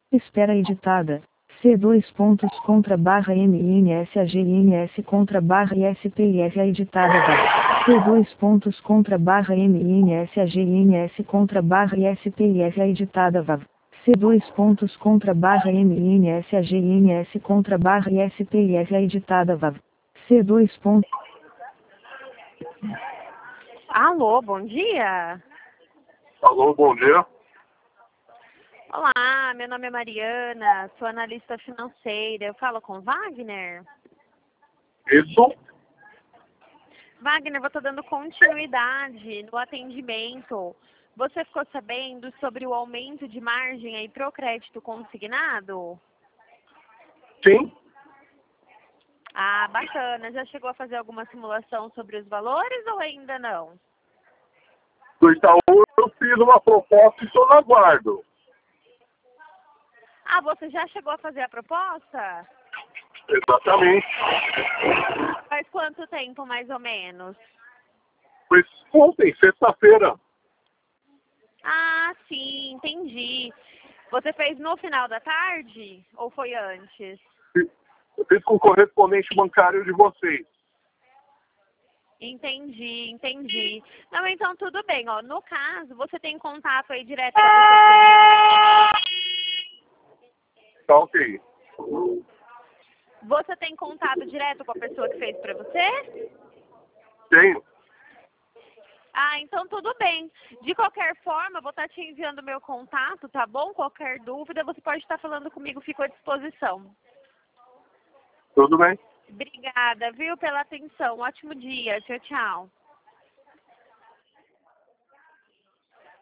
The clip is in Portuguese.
Espera editada. C2 pontos contra barra MINSAGINS contra barra ISPIF editada VAV. C2 pontos contra barra MINSAGINS contra barra ISPIF editada VAV. C2 pontos contra barra MINSAGINS contra barra ISPIF editada VAV. C2 pontos. Alô, bom dia. Alô, bom dia. Olá, meu nome é Mariana, sou analista financeira. Eu falo com Wagner? Isso? Wagner, eu estou dando continuidade no atendimento. Você ficou sabendo sobre o aumento de margem aí para o crédito consignado? Sim. Ah, bacana. Já chegou a fazer alguma simulação sobre os valores ou ainda não? Do Itaú eu fiz uma proposta e estou no aguardo. Ah, você já chegou a fazer a proposta? Exatamente. Faz quanto tempo, mais ou menos? Foi ontem, sexta-feira. Ah, sim, entendi. Você fez no final da tarde ou foi antes? Eu fiz com o correspondente bancário de vocês. Entendi. Não, então tudo bem, ó. No caso, você tem contato aí direto com a pessoa que fez? Tá ok. Você tem contato direto com a pessoa que fez pra você? Tenho. Ah, então tudo bem. De qualquer forma, eu vou estar te enviando meu contato, tá bom? Qualquer dúvida, você pode estar falando comigo, fico à disposição. Tudo bem. Obrigada, viu, pela atenção. Ótimo dia. Tchau, tchau.